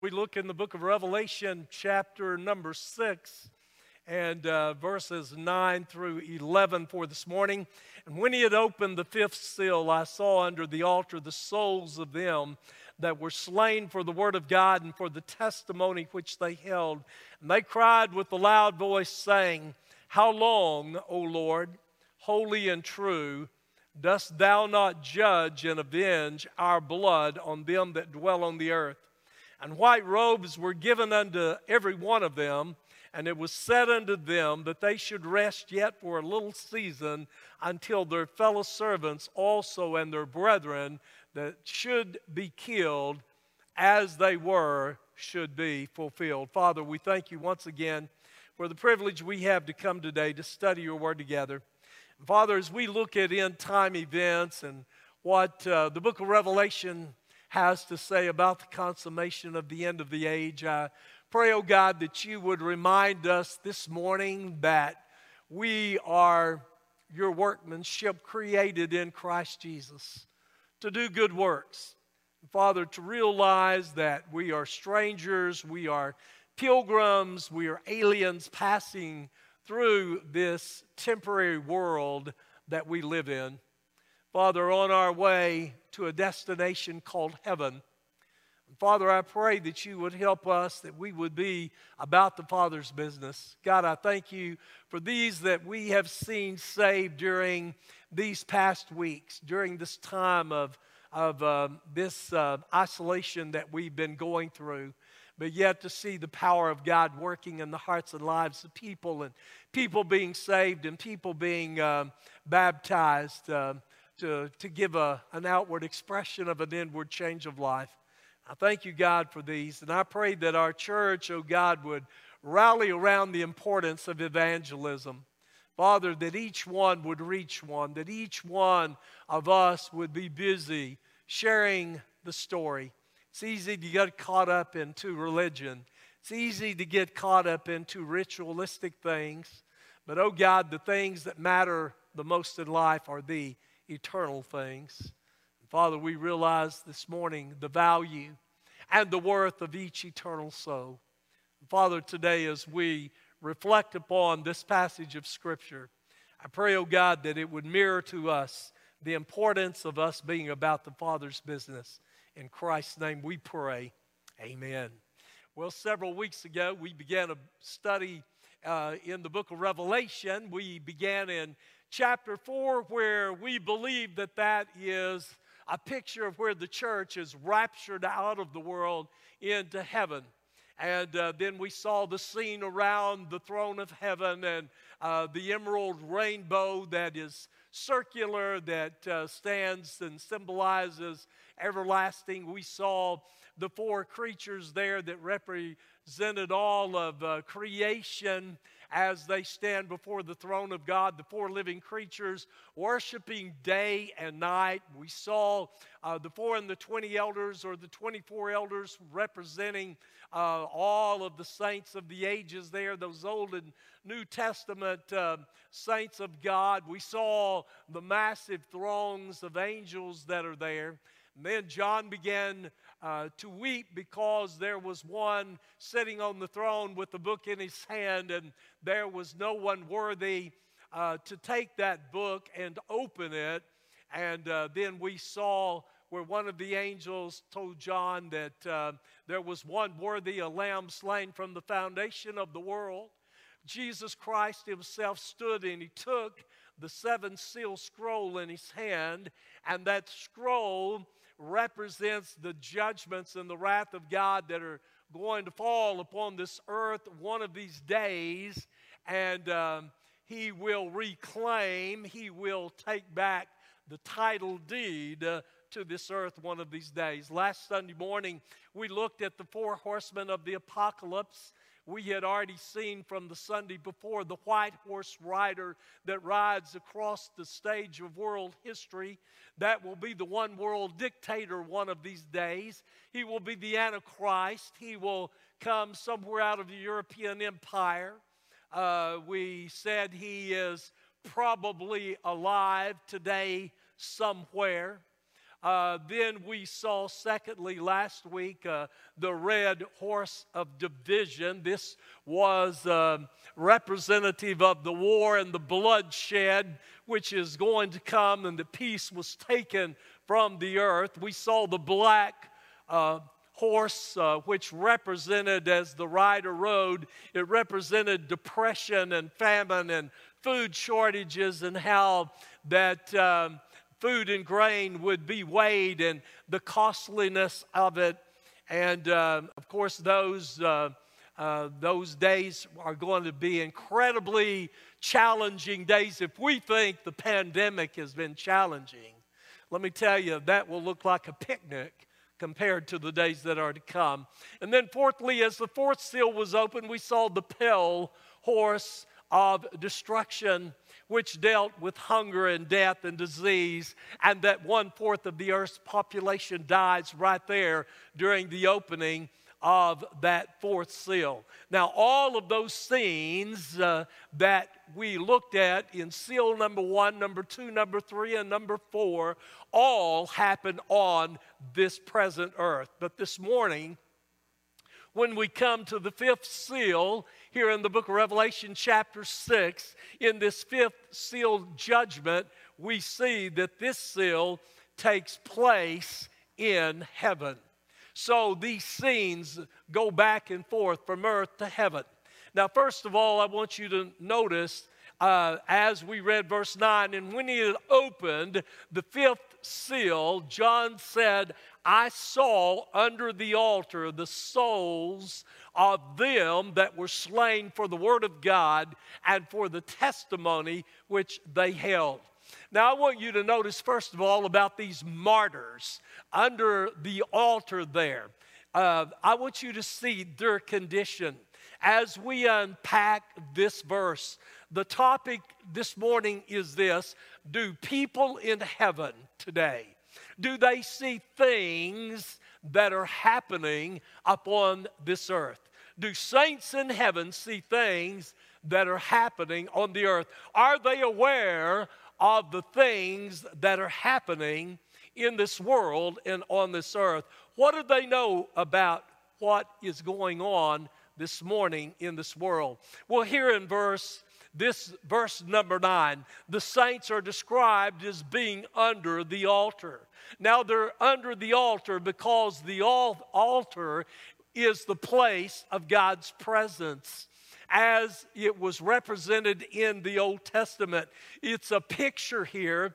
We look in the book of Revelation, chapter number 6, and verses 9 through 11 for this morning. And when he had opened the fifth seal, I saw under the altar the souls of them that were slain for the word of God and for the testimony which they held. And they cried with a loud voice, saying, How long, O Lord, holy and true, dost thou not judge and avenge our blood on them that dwell on the earth? And white robes were given unto every one of them, and it was said unto them that they should rest yet for a little season until their fellow servants also and their brethren that should be killed as they were should be fulfilled. Father, we thank you once again for the privilege we have to come today to study your word together. And Father, as we look at end-time events and what the book of Revelation has to say about the consummation of the end of the age, I pray, oh God, that you would remind us this morning that we are your workmanship created in Christ Jesus to do good works. Father, to realize that we are strangers, we are pilgrims, we are aliens passing through this temporary world that we live in. Father, on our way to a destination called heaven. Father, I pray that you would help us, that we would be about the Father's business. God, I thank you for these that we have seen saved during these past weeks, during this time of this isolation that we've been going through. But yet to see the power of God working in the hearts and lives of people, and people being saved and people being baptized to give an outward expression of an inward change of life. I thank you, God, for these. And I pray that our church, oh God, would rally around the importance of evangelism. Father, that each one would reach one, that each one of us would be busy sharing the story. It's easy to get caught up into religion. It's easy to get caught up into ritualistic things. But, oh God, the things that matter the most in life are the eternal things. Father, we realize this morning the value and the worth of each eternal soul. Father, today as we reflect upon this passage of Scripture, I pray, oh God, that it would mirror to us the importance of us being about the Father's business. In Christ's name we pray, amen. Well, several weeks ago we began a study in the book of Revelation. We began in chapter 4, where we believe that that is a picture of where the church is raptured out of the world into heaven. And then we saw the scene around the throne of heaven and the emerald rainbow that is circular, that stands and symbolizes everlasting. We saw the four creatures there that represented all of creation as they stand before the throne of God, the four living creatures worshiping day and night. We saw the 4 and the 20 elders, or the 24 elders, representing all of the saints of the ages there, those Old and New Testament saints of God. We saw the massive throngs of angels that are there. And then John began to weep because there was one sitting on the throne with the book in his hand, and there was no one worthy to take that book and open it. And then we saw where one of the angels told John that there was one worthy, a lamb slain from the foundation of the world. Jesus Christ himself stood and he took the 7-seal scroll in his hand, and that scroll represents the judgments and the wrath of God that are going to fall upon this earth one of these days. And he will reclaim, he will take back the title deed to this earth one of these days. Last Sunday morning, we looked at the 4 horsemen of the apocalypse. We had already seen from the Sunday before the white horse rider that rides across the stage of world history. That will be the one world dictator one of these days. He will be the Antichrist. He will come somewhere out of the European Empire. We said he is probably alive today somewhere. Then we saw, secondly, last week, the red horse of division. This was representative of the war and the bloodshed which is going to come, and the peace was taken from the earth. We saw the black horse, which represented, as the rider rode, it represented depression and famine and food shortages, and how that food and grain would be weighed and the costliness of it. And of course, those days are going to be incredibly challenging days. If we think the pandemic has been challenging, let me tell you, that will look like a picnic compared to the days that are to come. And then fourthly, as the fourth seal was opened, we saw the pale horse of destruction, which dealt with hunger and death and disease, and that 1/4 of the earth's population dies right there during the opening of that fourth seal. Now, all of those scenes that we looked at in seal number 1, number 2, number 3, and number 4 all happen on this present earth. But this morning, when we come to the fifth seal here in the book of Revelation chapter 6, in this fifth seal judgment, we see that this seal takes place in heaven. So these scenes go back and forth from earth to heaven. Now, first of all, I want you to notice as we read verse 9, and when he had opened the fifth seal, John said, I saw under the altar the souls of them that were slain for the word of God and for the testimony which they held. Now, I want you to notice, first of all, about these martyrs under the altar there. I want you to see their condition. As we unpack this verse, the topic this morning is this: do people in heaven today, do they see things that are happening upon this earth? Do saints in heaven see things that are happening on the earth? Are they aware of the things that are happening in this world and on this earth? What do they know about what is going on this morning in this world? Well, here in verse number 9, the saints are described as being under the altar. Now, they're under the altar because the altar is the place of God's presence, as it was represented in the Old Testament. It's a picture here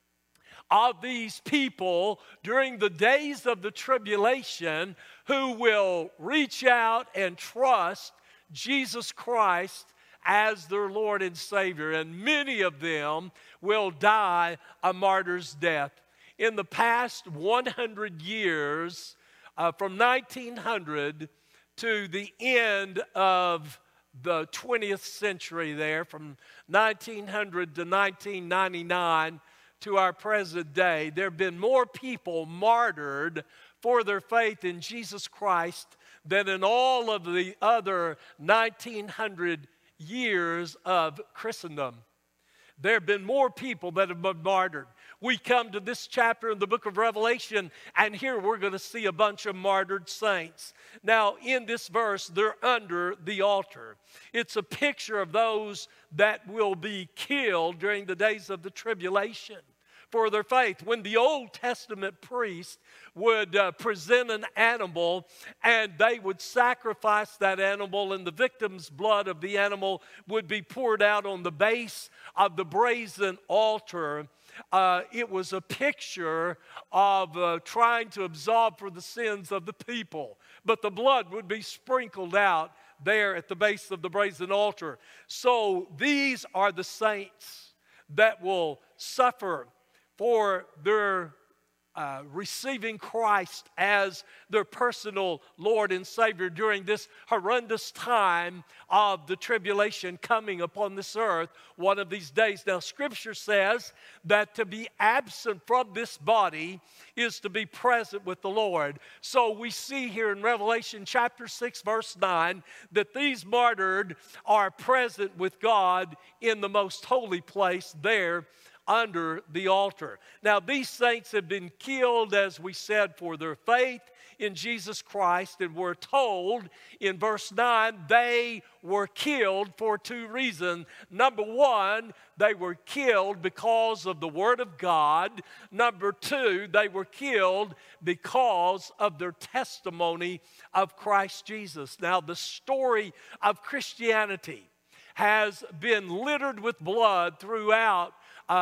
of these people during the days of the tribulation who will reach out and trust Jesus Christ as their Lord and Savior. And many of them will die a martyr's death. In the past 100 years, from 1900 to the end of the 20th century there, from 1900 to 1999 to our present day, there have been more people martyred for their faith in Jesus Christ than in all of the other 1900 years of Christendom. There have been more people that have been martyred. We come to this chapter in the book of Revelation, and here we're going to see a bunch of martyred saints. Now, in this verse, they're under the altar. It's a picture of those that will be killed during the days of the tribulation for their faith. When the Old Testament priest would present an animal, and they would sacrifice that animal, and the victim's blood of the animal would be poured out on the base of the brazen altar, it was a picture of trying to absolve for the sins of the people. But the blood would be sprinkled out there at the base of the brazen altar. So these are the saints that will suffer for their receiving Christ as their personal Lord and Savior during this horrendous time of the tribulation coming upon this earth one of these days. Now, Scripture says that to be absent from this body is to be present with the Lord. So we see here in Revelation chapter 6, verse 9, that these martyred are present with God in the most holy place there under the altar. Now, these saints have been killed, as we said, for their faith in Jesus Christ, and we're told in verse 9 they were killed for two reasons. Number one, they were killed because of the Word of God. Number two, they were killed because of their testimony of Christ Jesus. Now, the story of Christianity has been littered with blood throughout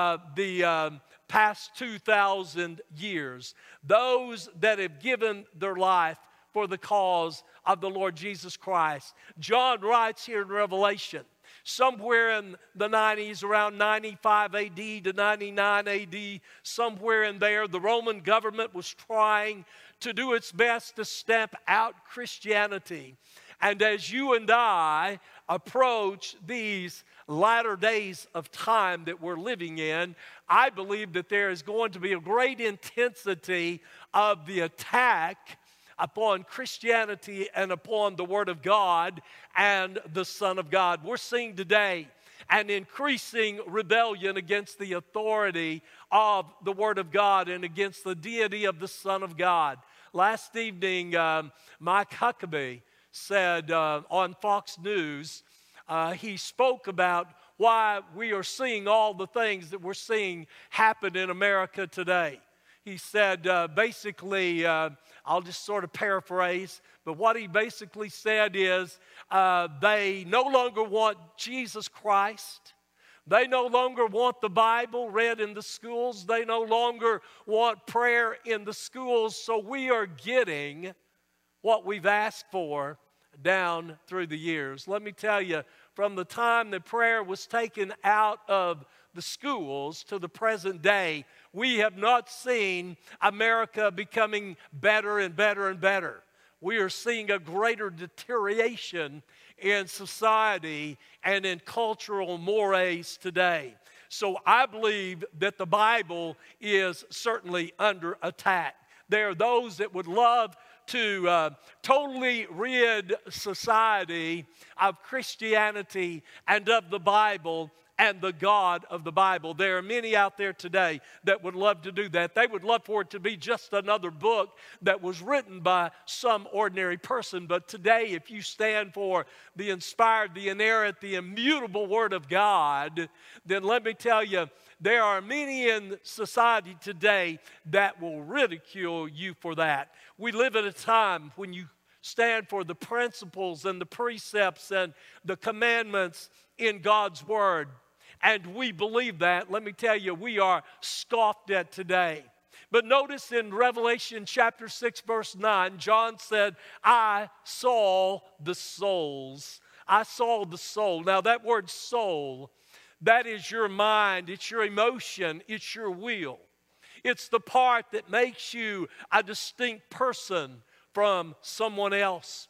the past 2,000 years. Those that have given their life for the cause of the Lord Jesus Christ. John writes here in Revelation, somewhere in the 90s, around 95 AD to 99 AD, somewhere in there, the Roman government was trying to do its best to stamp out Christianity. And as you and I approach these latter days of time that we're living in, I believe that there is going to be a great intensity of the attack upon Christianity and upon the Word of God and the Son of God. We're seeing today an increasing rebellion against the authority of the Word of God and against the deity of the Son of God. Last evening, Mike Huckabee said on Fox News, he spoke about why we are seeing all the things that we're seeing happen in America today. He said basically, I'll just sort of paraphrase, but what he basically said is they no longer want Jesus Christ. They no longer want the Bible read in the schools. They no longer want prayer in the schools. So we are getting what we've asked for down through the years. Let me tell you, from the time that prayer was taken out of the schools to the present day, we have not seen America becoming better and better and better. We are seeing a greater deterioration in society and in cultural mores today. So I believe that the Bible is certainly under attack. There are those that would love to totally rid society of Christianity and of the Bible and the God of the Bible. There are many out there today that would love to do that. They would love for it to be just another book that was written by some ordinary person. But today, if you stand for the inspired, the inerrant, the immutable Word of God, then let me tell you, there are many in society today that will ridicule you for that. We live at a time when you stand for the principles and the precepts and the commandments in God's Word. And we believe that. Let me tell you, we are scoffed at today. But notice in Revelation chapter 6, verse 9, John said, I saw the souls. I saw the soul. Now that word soul, that is your mind, it's your emotion, it's your will. It's the part that makes you a distinct person from someone else.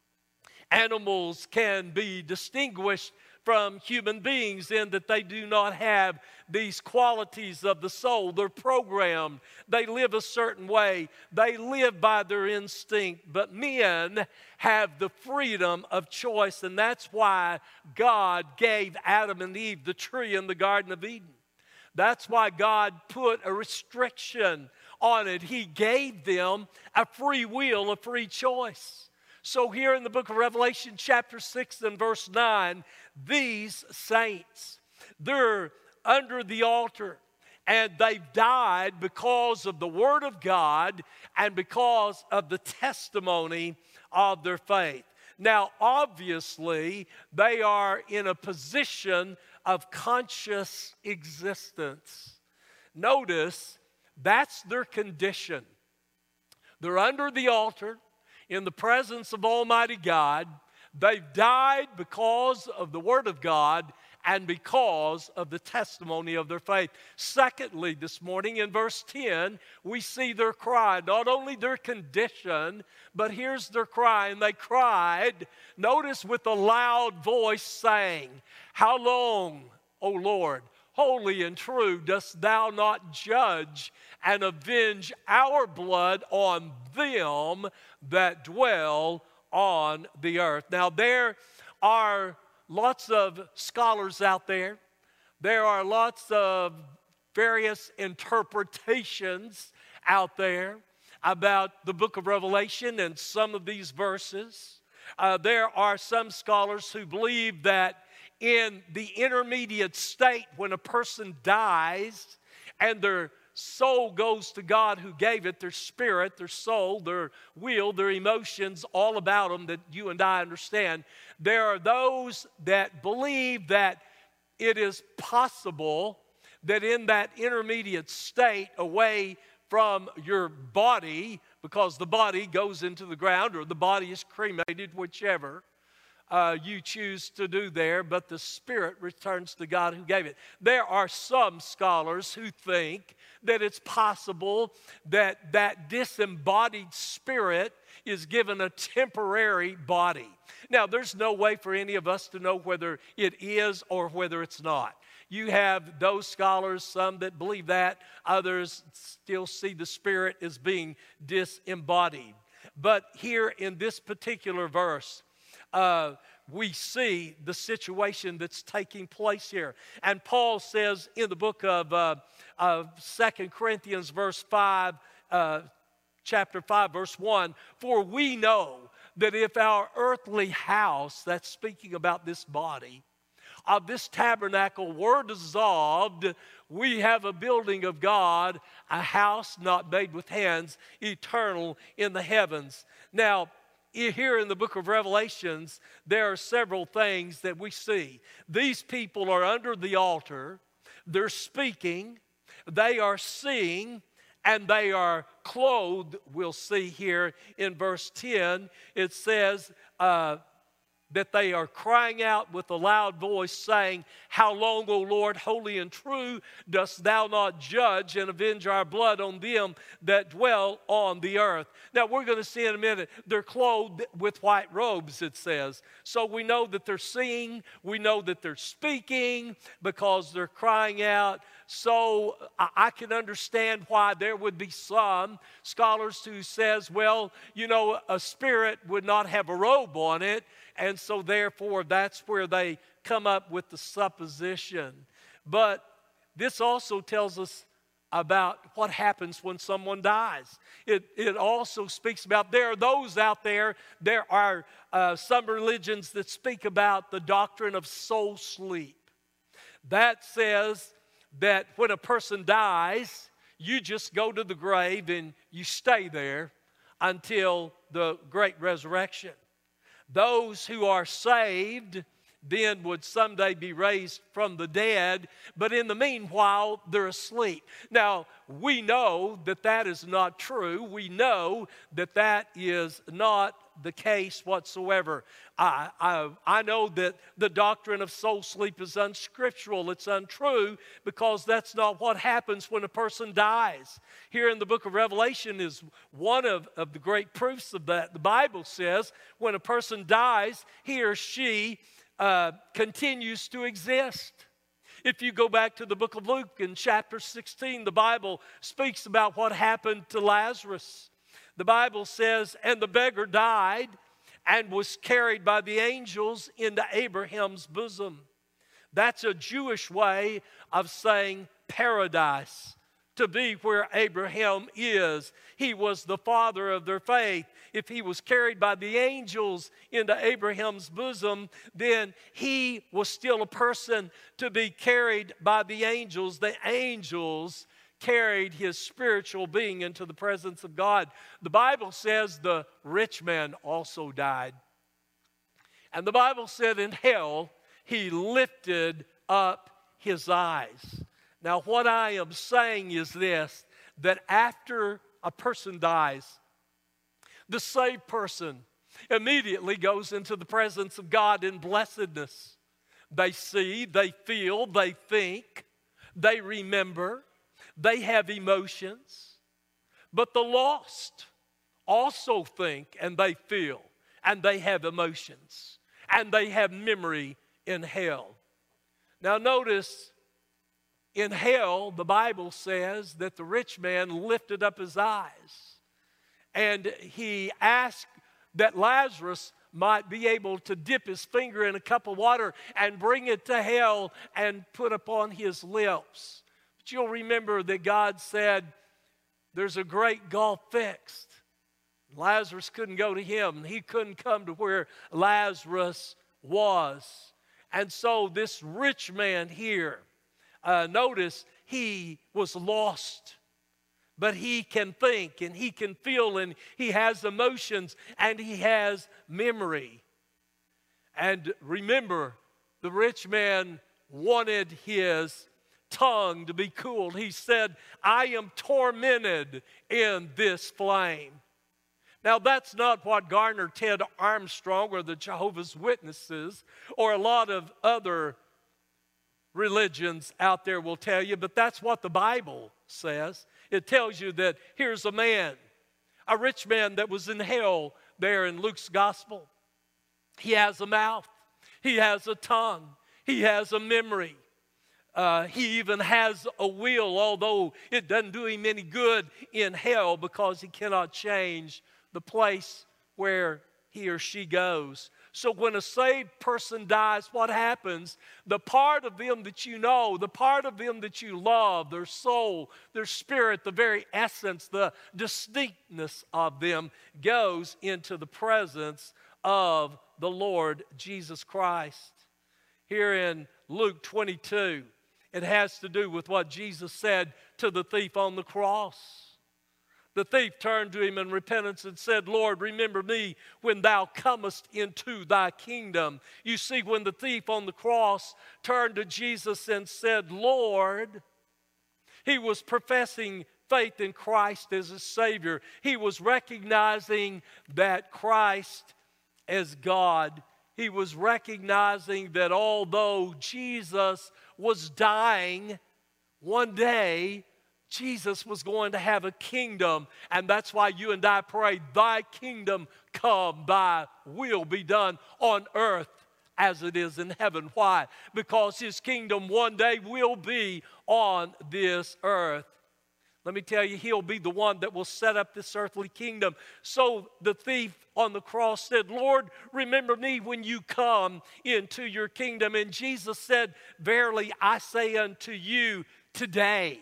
Animals can be distinguished from human beings in that they do not have these qualities of the soul. They're programmed. They live a certain way. They live by their instinct. But men have the freedom of choice, and that's why God gave Adam and Eve the tree in the Garden of Eden. That's why God put a restriction on it. He gave them a free will, a free choice. So here in the book of Revelation chapter 6 and verse 9, these saints, they're under the altar and they've died because of the Word of God and because of the testimony of their faith. Now, obviously, they are in a position of conscious existence. Notice, that's their condition. They're under the altar in the presence of Almighty God. They've died because of the Word of God and because of the testimony of their faith. Secondly, this morning in verse 10, we see their cry. Not only their condition, but here's their cry. And they cried, notice, with a loud voice saying, How long, O Lord, holy and true, dost thou not judge and avenge our blood on them that dwell on the earth? Now, there are lots of scholars out there. There are lots of various interpretations out there about the book of Revelation and some of these verses. There are some scholars who believe that in the intermediate state, when a person dies and their soul goes to God who gave it, their spirit, their soul, their will, their emotions, all about them that you and I understand, there are those that believe that it is possible that in that intermediate state, away from your body, because the body goes into the ground or the body is cremated, whichever you choose to do there, but the spirit returns to God who gave it. There are some scholars who think that it's possible that that disembodied spirit is given a temporary body. Now, there's no way for any of us to know whether it is or whether it's not. You have those scholars, some that believe that, others still see the spirit as being disembodied. But here in this particular verse, we see the situation that's taking place here. And Paul says in the book of 2 Corinthians chapter 5, verse 1, "For we know that if our earthly house," that's speaking about this body, "of this tabernacle were dissolved, we have a building of God, a house not made with hands, eternal in the heavens." Now, here in the book of Revelations, there are several things that we see. These people are under the altar, they're speaking, they are seeing, and they are clothed. We'll see here in verse 10, it says that they are crying out with a loud voice, saying, "How long, O Lord, holy and true, dost thou not judge and avenge our blood on them that dwell on the earth?" Now, we're going to see in a minute, they're clothed with white robes, it says. So we know that they're seeing, we know that they're speaking, because they're crying out. So I can understand why there would be some scholars who says, well, you know, a spirit would not have a robe on it, and so therefore that's where they come up with the supposition. But this also tells us about what happens when someone dies. It also speaks about, there are those out there, there are some religions that speak about the doctrine of soul sleep. That says that when a person dies, you just go to the grave and you stay there until the great resurrection. Those who are saved then would someday be raised from the dead, but in the meanwhile, they're asleep. Now, we know that that is not true. We know that that is not the case whatsoever. I know that the doctrine of soul sleep is unscriptural. It's untrue, because that's not what happens when a person dies. Here in the book of Revelation is one of the great proofs of that. The Bible says when a person dies, he or she continues to exist. If you go back to the book of Luke in chapter 16, the Bible speaks about what happened to Lazarus. The Bible says, "And the beggar died and was carried by the angels into Abraham's bosom." That's a Jewish way of saying paradise, to be where Abraham is. He was the father of their faith. If he was carried by the angels into Abraham's bosom, then he was still a person to be carried by the angels. The angels carried his spiritual being into the presence of God. The Bible says the rich man also died. And the Bible said in hell, he lifted up his eyes. Now, what I am saying is this, that after a person dies, the saved person immediately goes into the presence of God in blessedness. They see, they feel, they think, they remember, they have emotions. But the lost also think and they feel and they have emotions and they have memory in hell. Now notice, in hell, the Bible says that the rich man lifted up his eyes and he asked that Lazarus might be able to dip his finger in a cup of water and bring it to hell and put upon his lips. But you'll remember that God said, there's a great gulf fixed. Lazarus couldn't go to him. He couldn't come to where Lazarus was. And so this rich man here, notice he was lost. But he can think and he can feel and he has emotions and he has memory. And remember, the rich man wanted his tongue to be cooled. He said, I am tormented in this flame. Now, that's not what Garner Ted Armstrong or the Jehovah's Witnesses or a lot of other religions out there will tell you, but that's what the Bible says. It tells you that here's a man, a rich man that was in hell there in Luke's gospel. He has a mouth. He has a tongue. He has a memory. He even has a will, although it doesn't do him any good in hell because he cannot change the place where he or she goes. So when a saved person dies, what happens? The part of them that you know, the part of them that you love, their soul, their spirit, the very essence, the distinctness of them goes into the presence of the Lord Jesus Christ. Here in Luke 22, it has to do with what Jesus said to the thief on the cross. The thief turned to him in repentance and said, Lord, remember me when thou comest into thy kingdom. You see, when the thief on the cross turned to Jesus and said, Lord, he was professing faith in Christ as his Savior. He was recognizing that Christ as God. He was recognizing that although Jesus was dying, one day Jesus was going to have a kingdom, and that's why you and I pray, thy kingdom come, thy will be done on earth as it is in heaven. Why? Because his kingdom one day will be on this earth. Let me tell you, he'll be the one that will set up this earthly kingdom. So the thief on the cross said, Lord, remember me when you come into your kingdom. And Jesus said, verily I say unto you, today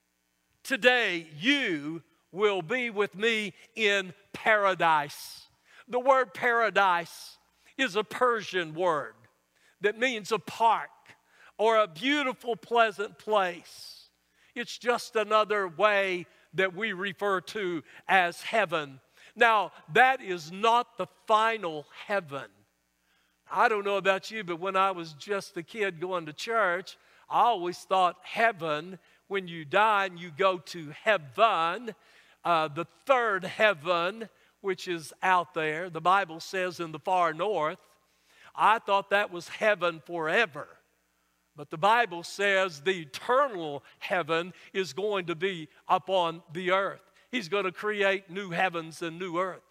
you will be with me in paradise. The word paradise is a Persian word that means a park or a beautiful, pleasant place. It's just another way that we refer to as heaven. Now, that is not the final heaven. I don't know about you, but when I was just a kid going to church, I always thought heaven, when you die and you go to heaven, the third heaven, which is out there, the Bible says in the far north, I thought that was heaven forever. But the Bible says the eternal heaven is going to be upon the earth. He's going to create new heavens and new earth.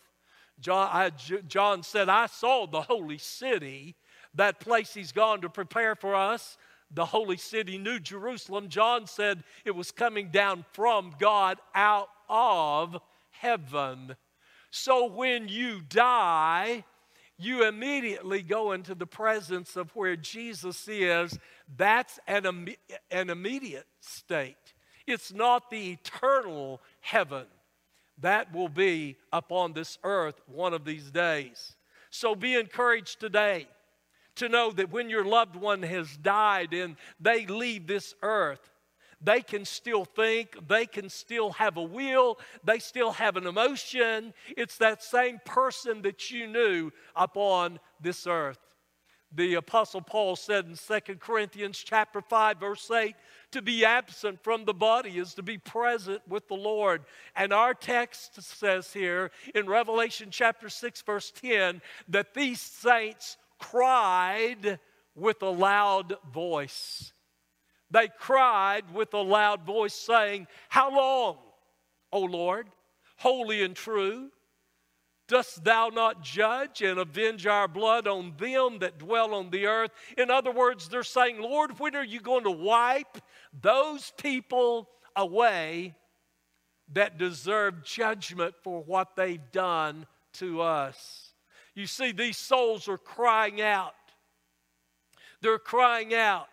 John said, I saw the holy city, that place he's gone to prepare for us, the holy city, New Jerusalem. John said it was coming down from God out of heaven. So when you die, you immediately go into the presence of where Jesus is. That's an immediate state. It's not the eternal heaven. That will be upon this earth one of these days. So be encouraged today to know that when your loved one has died and they leave this earth, they can still think, they can still have a will, they still have an emotion. It's that same person that you knew upon this earth. The Apostle Paul said in 2 Corinthians chapter 5, verse 8, to be absent from the body is to be present with the Lord. And our text says here in Revelation chapter 6, verse 10, that these saints cried with a loud voice. They cried with a loud voice saying, how long, O Lord, holy and true, dost thou not judge and avenge our blood on them that dwell on the earth? In other words, they're saying, Lord, when are you going to wipe those people away that deserve judgment for what they've done to us? You see, these souls are crying out. They're crying out.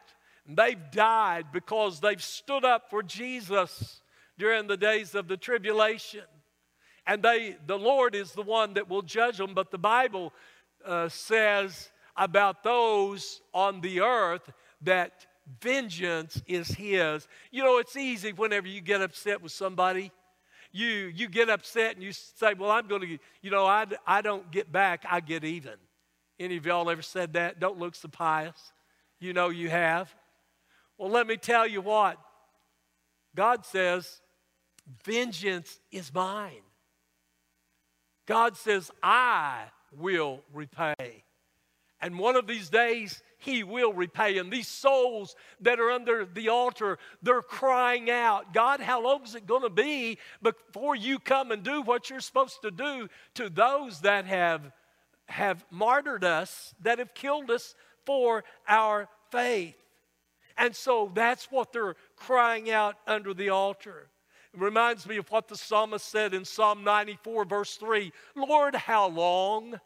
They've died because they've stood up for Jesus during the days of the tribulation. And the Lord is the one that will judge them. But the Bible says about those on the earth that vengeance is His. You know, it's easy whenever you get upset with somebody. You get upset and you say, well, I'm going to, you know, I don't get back, I get even. Any of y'all ever said that? Don't look so pious. You know you have. Well, let me tell you what. God says, vengeance is mine. God says, I will repay. And one of these days, He will repay. And these souls that are under the altar, they're crying out, God, how long is it going to be before you come and do what you're supposed to do to those that have martyred us, that have killed us for our faith? And so that's what they're crying out under the altar. It reminds me of what the psalmist said in Psalm 94, verse 3. Lord, how long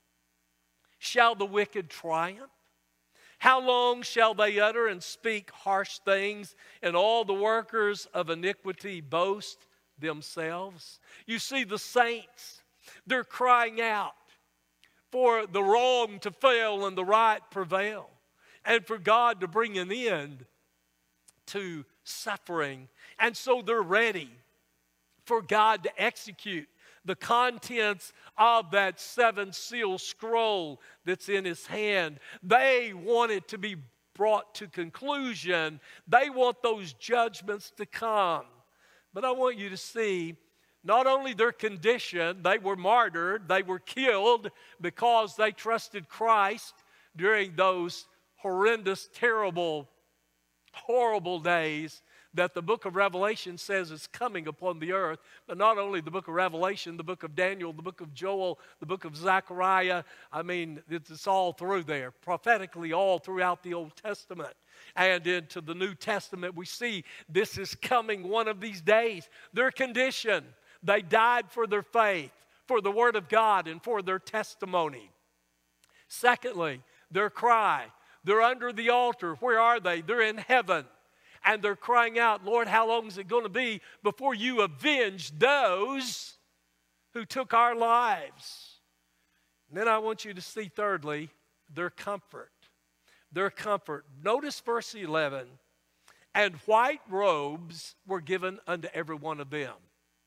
shall the wicked triumph? How long shall they utter and speak harsh things, and all the workers of iniquity boast themselves? You see, the saints, they're crying out for the wrong to fail and the right prevail, and for God to bring an end to suffering. And so they're ready for God to execute the contents of that seven seal scroll that's in His hand. They want it to be brought to conclusion. They want those judgments to come. But I want you to see not only their condition, they were martyred, they were killed because they trusted Christ during those horrendous, terrible, horrible days that the book of Revelation says is coming upon the earth. But not only the book of Revelation, the book of Daniel, the book of Joel, the book of Zechariah. I mean, it's all through there, prophetically all throughout the Old Testament. And into the New Testament, we see this is coming one of these days. Their condition, they died for their faith, for the Word of God, and for their testimony. Secondly, their cry. They're under the altar. Where are they? They're in heaven. And they're crying out, Lord, how long is it going to be before you avenge those who took our lives? And then I want you to see, thirdly, their comfort. Their comfort. Notice verse 11. And white robes were given unto every one of them.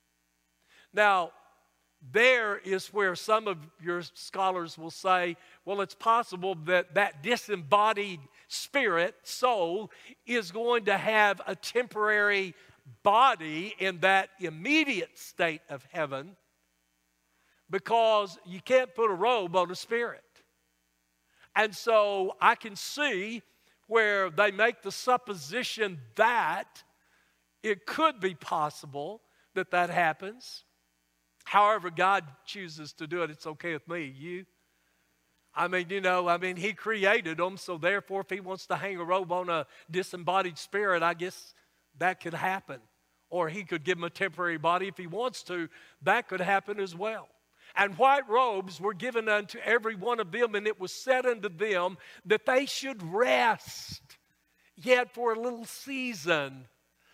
Now, there is where some of your scholars will say, well, it's possible that that disembodied spirit, soul, is going to have a temporary body in that immediate state of heaven, because you can't put a robe on a spirit. And so I can see where they make the supposition that it could be possible that that happens. However God chooses to do it, it's okay with me. You? He created them, so therefore if He wants to hang a robe on a disembodied spirit, I guess that could happen. Or He could give them a temporary body if He wants to. That could happen as well. And white robes were given unto every one of them, and it was said unto them that they should rest yet for a little season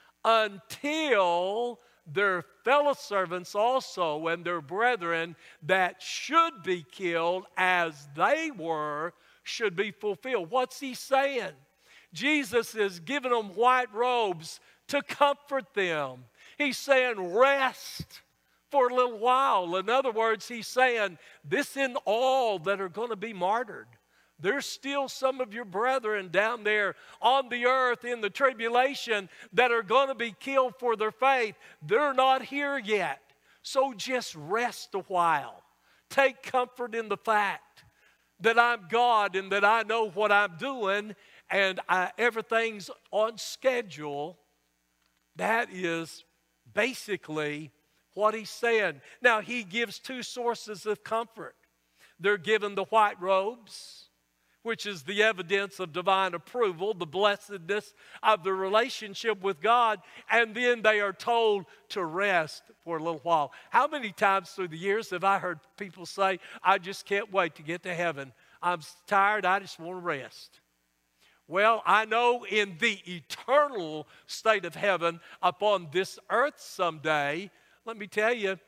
until their fellow servants also and their brethren that should be killed as they were should be fulfilled. What's He saying? Jesus is giving them white robes to comfort them. He's saying rest for a little while. In other words, He's saying this isn't all that are going to be martyred. There's still some of your brethren down there on the earth in the tribulation that are going to be killed for their faith. They're not here yet. So just rest a while. Take comfort in the fact that I'm God and that I know what I'm doing and everything's on schedule. That is basically what He's saying. Now, He gives two sources of comfort. They're given the white robes, which is the evidence of divine approval, the blessedness of the relationship with God, and then they are told to rest for a little while. How many times through the years have I heard people say, I just can't wait to get to heaven. I'm tired, I just want to rest. Well, I know in the eternal state of heaven upon this earth someday, let me tell you,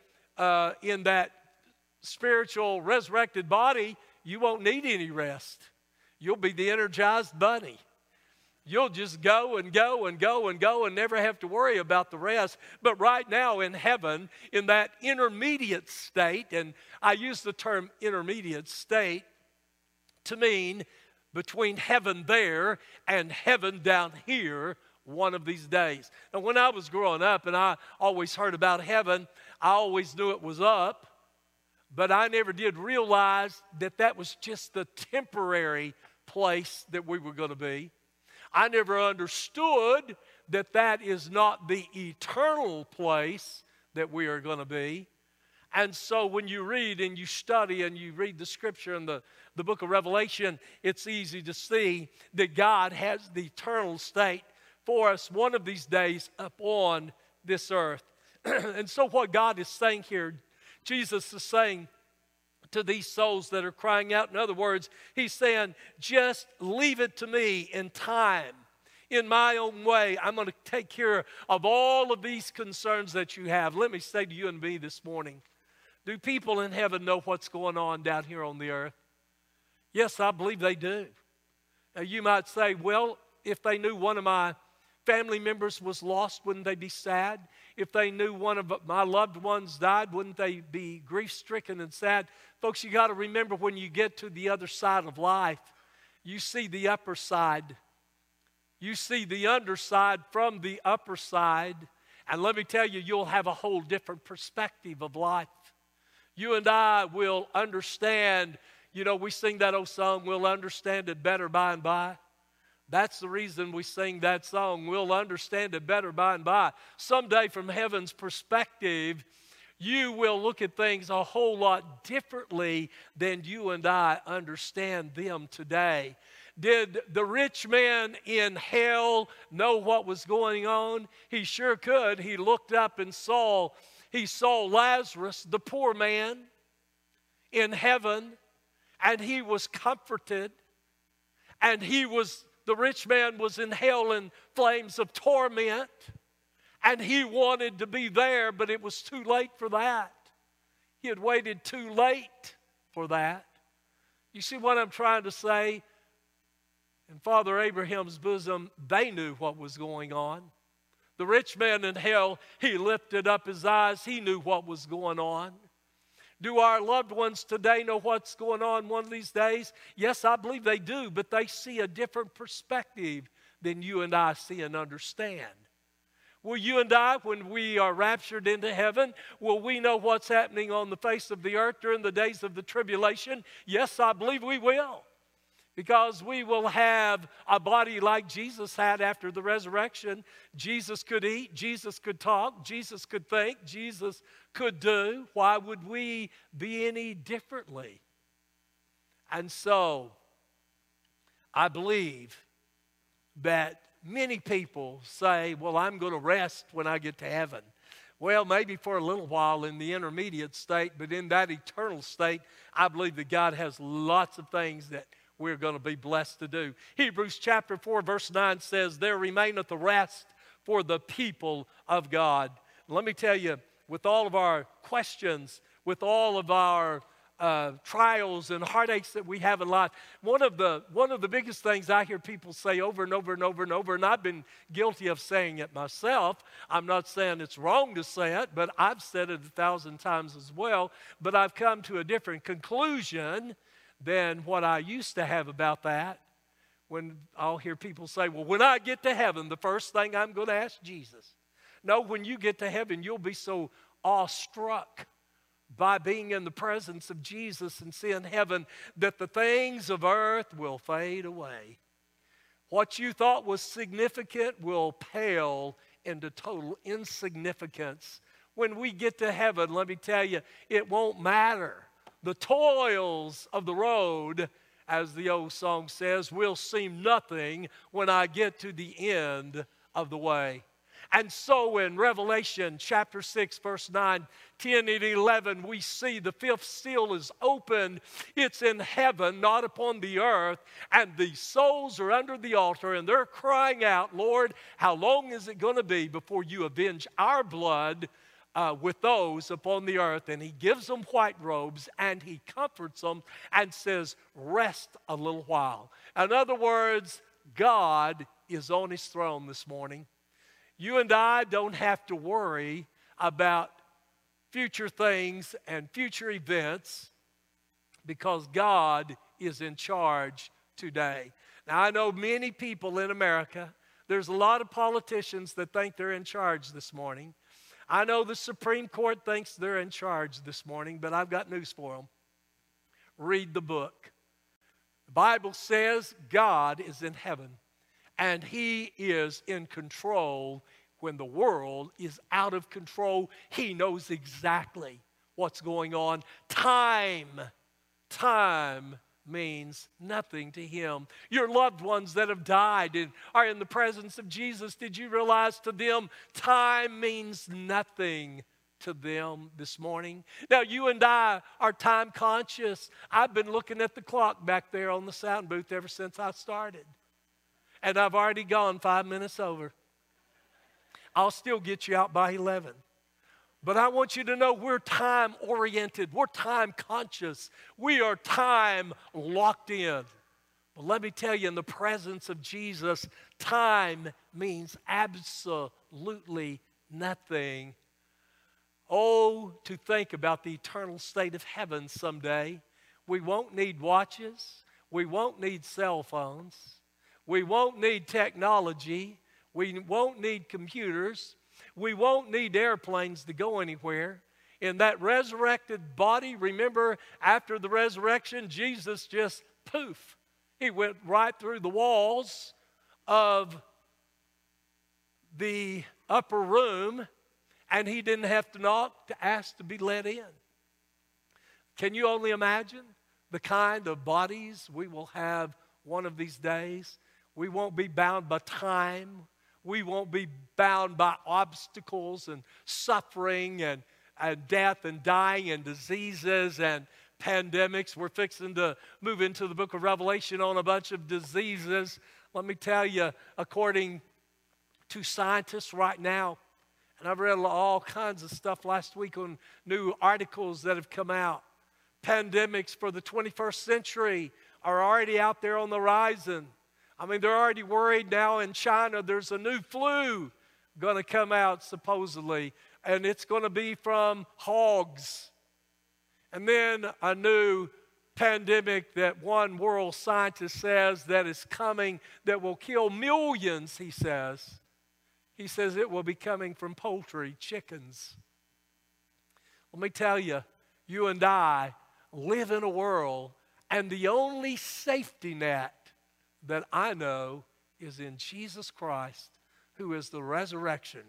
in that spiritual resurrected body, you won't need any rest. You'll be the energized bunny. You'll just go and go and go and go and never have to worry about the rest. But right now in heaven, in that intermediate state, and I use the term intermediate state to mean between heaven there and heaven down here one of these days. Now, when I was growing up and I always heard about heaven, I always knew it was up, but I never did realize that that was just the temporary place that we were going to be. I never understood that that is not the eternal place that we are going to be. And so when you read and you study and you read the scripture in the book of Revelation, it's easy to see that God has the eternal state for us one of these days upon this earth. And so what God is saying here, Jesus is saying to these souls that are crying out, in other words, he's saying, just leave it to me in time. In my own way, I'm going to take care of all of these concerns that you have. Let me say to you and me this morning, do people in heaven know what's going on down here on the earth? Yes, I believe they do. Now, you might say, well, if they knew one of my family members was lost, wouldn't they be sad? If they knew one of my loved ones died, wouldn't they be grief-stricken and sad? Folks, you got to remember when you get to the other side of life, you see the upper side. You see the underside from the upper side. And let me tell you, you'll have a whole different perspective of life. You and I will understand, you know, we sing that old song, we'll understand it better by and by. That's the reason we sing that song. We'll understand it better by and by. Someday from heaven's perspective, you will look at things a whole lot differently than you and I understand them today. Did the rich man in hell know what was going on? He sure could. He looked up and saw Lazarus, the poor man, in heaven, and he was comforted, and the rich man was in hell in flames of torment, and he wanted to be there, but it was too late for that. He had waited too late for that. You see what I'm trying to say? In Father Abraham's bosom, they knew what was going on. The rich man in hell, he lifted up his eyes. He knew what was going on. Do our loved ones today know what's going on one of these days? Yes, I believe they do, but they see a different perspective than you and I see and understand. Will you and I, when we are raptured into heaven, will we know what's happening on the face of the earth during the days of the tribulation? Yes, I believe we will. Because we will have a body like Jesus had after the resurrection. Jesus could eat, Jesus could talk, Jesus could think, Jesus could do. Why would we be any differently? And so, I believe that many people say, well, I'm going to rest when I get to heaven. Well, maybe for a little while in the intermediate state, but in that eternal state, I believe that God has lots of things that we're going to be blessed to do. Hebrews chapter 4, verse 9 says, there remaineth a rest for the people of God. Let me tell you, with all of our questions, with all of our trials and heartaches that we have in life, one of the biggest things I hear people say over and over and over and over, and I've been guilty of saying it myself. I'm not saying it's wrong to say it, but I've said it 1,000 times as well, but I've come to a different conclusion than what I used to have about that. When I'll hear people say, well, when I get to heaven, the first thing I'm going to ask Jesus. No, when you get to heaven, you'll be so awestruck by being in the presence of Jesus and seeing heaven that the things of earth will fade away. What you thought was significant will pale into total insignificance. When we get to heaven, let me tell you, it won't matter. The toils of the road, as the old song says, will seem nothing when I get to the end of the way. And so in Revelation chapter 6, verse 9, 10, and 11, we see the fifth seal is opened. It's in heaven, not upon the earth. And the souls are under the altar, and they're crying out, Lord, how long is it going to be before you avenge our blood with those upon the earth? And he gives them white robes, and he comforts them and says, rest a little while. In other words, God is on his throne this morning. You and I don't have to worry about future things and future events because God is in charge today. Now, I know many people in America, there's a lot of politicians that think they're in charge this morning. I know the Supreme Court thinks they're in charge this morning, but I've got news for them. Read the book. The Bible says God is in heaven, and he is in control. When the world is out of control, he knows exactly what's going on. Time means nothing to him. Your loved ones that have died and are in the presence of Jesus, did you realize to them, time means nothing to them this morning? Now, you and I are time conscious. I've been looking at the clock back there on the sound booth ever since I started. And I've already gone 5 minutes over. I'll still get you out by 11. But I want you to know we're time oriented. We're time conscious. We are time locked in. But let me tell you, in the presence of Jesus, time means absolutely nothing. Oh, to think about the eternal state of heaven someday. We won't need watches. We won't need cell phones. We won't need technology. We won't need computers. We won't need airplanes to go anywhere. In that resurrected body, remember, after the resurrection, Jesus just, poof, he went right through the walls of the upper room, and he didn't have to knock to ask to be let in. Can you only imagine the kind of bodies we will have one of these days? We won't be bound by time. We won't be bound by obstacles and suffering and death and dying and diseases and pandemics. We're fixing to move into the book of Revelation on a bunch of diseases. Let me tell you, according to scientists right now, and I've read all kinds of stuff last week on new articles that have come out, pandemics for the 21st century are already out there on the horizon. I mean, they're already worried now in China. There's a new flu going to come out supposedly, and it's going to be from hogs. And then a new pandemic that one world scientist says that is coming that will kill millions, he says. He says it will be coming from poultry, chickens. Let me tell you, you and I live in a world, and the only safety net that I know is in Jesus Christ, who is the resurrection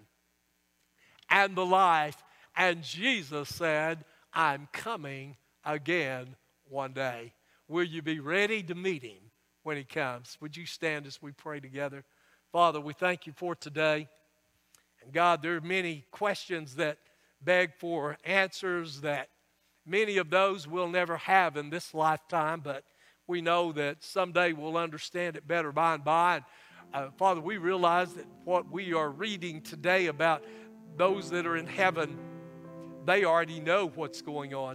and the life. And Jesus said, I'm coming again one day. Will you be ready to meet him when he comes? Would you stand as we pray together? Father, we thank you for today. And God, there are many questions that beg for answers that many of those we'll never have in this lifetime, but we know that someday we'll understand it better by and by. And, Father, we realize that what we are reading today about those that are in heaven, they already know what's going on.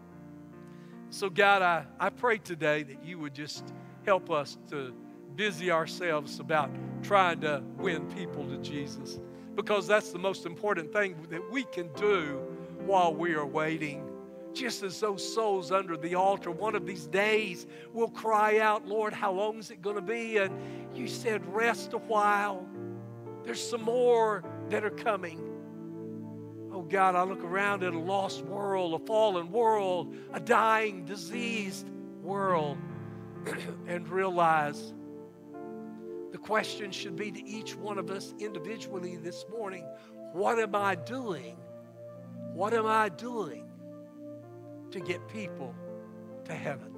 So, God, I pray today that you would just help us to busy ourselves about trying to win people to Jesus, because that's the most important thing that we can do while we are waiting. Just as those souls under the altar, one of these days will cry out, Lord, how long is it going to be? And you said, rest a while. There's some more that are coming. Oh, God, I look around at a lost world, a fallen world, a dying, diseased world, and realize the question should be to each one of us individually this morning, what am I doing? What am I doing to get people to heaven?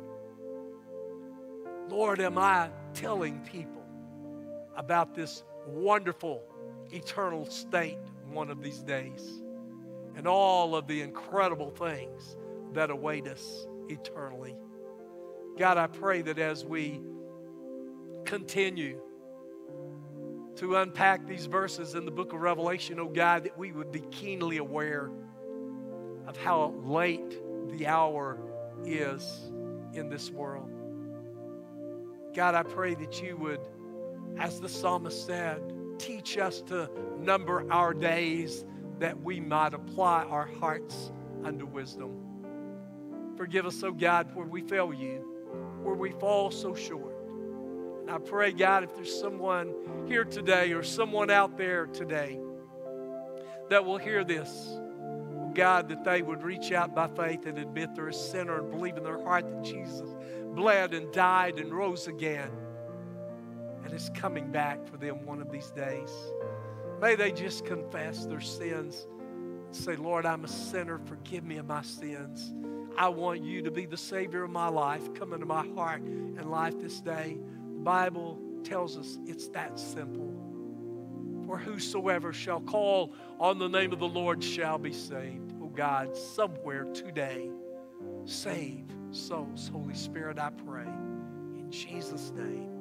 Lord, am I telling people about this wonderful eternal state one of these days, and all of the incredible things that await us eternally. God, I pray that as we continue to unpack these verses in the book of Revelation, oh God, that we would be keenly aware of how late the hour is in this world. God, I pray that you would, as the psalmist said, teach us to number our days that we might apply our hearts unto wisdom. Forgive us, oh God, where we fail you, where we fall so short. And I pray, God, if there's someone here today or someone out there today that will hear this, God, that they would reach out by faith and admit they're a sinner and believe in their heart that Jesus bled and died and rose again and is coming back for them one of these days. May they just confess their sins and say, Lord, I'm a sinner. Forgive me of my sins. I want you to be the Savior of my life. Come into my heart and life this day. The Bible tells us it's that simple. For whosoever shall call on the name of the Lord shall be saved. Oh God, somewhere today, save souls. Holy Spirit, I pray in Jesus' name.